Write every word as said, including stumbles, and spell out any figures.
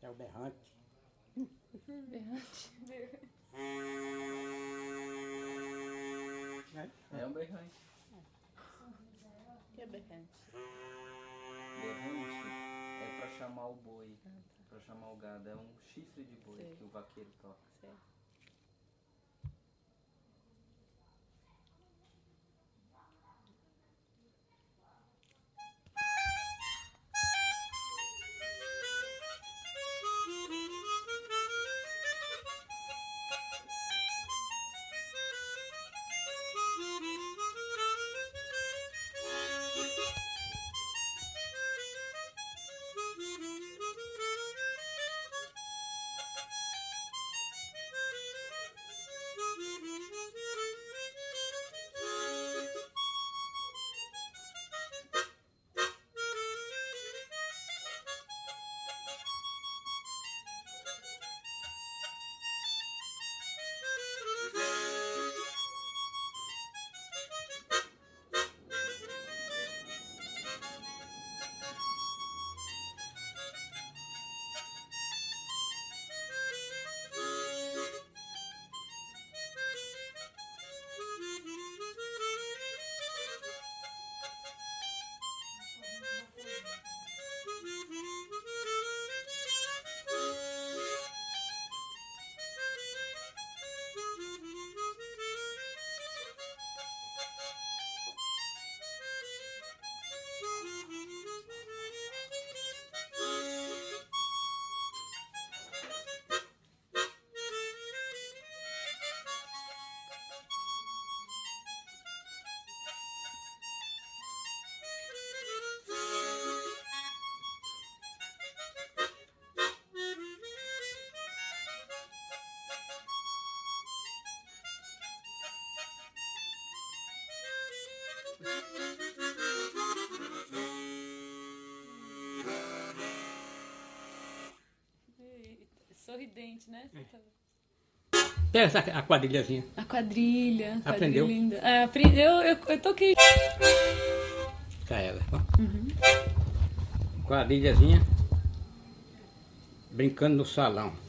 É o berrante. Berrante. É um berrante. O que é berrante? Berrante é pra chamar o boi, pra chamar o gado. É um chifre de boi Sei. que o vaqueiro toca. Sei. Sorridente, né? Você tá... Pega essa a quadrilhazinha. A quadrilha. Aprendeu? Quadrilha linda. É, aprendi, eu, eu, eu toquei. Cá ela. Ó. Uhum. Quadrilhazinha. Brincando no salão.